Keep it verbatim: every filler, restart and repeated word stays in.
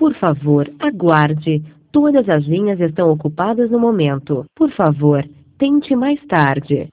Por favor, aguarde. Todas as linhas estão ocupadas no momento. Por favor, tente mais tarde.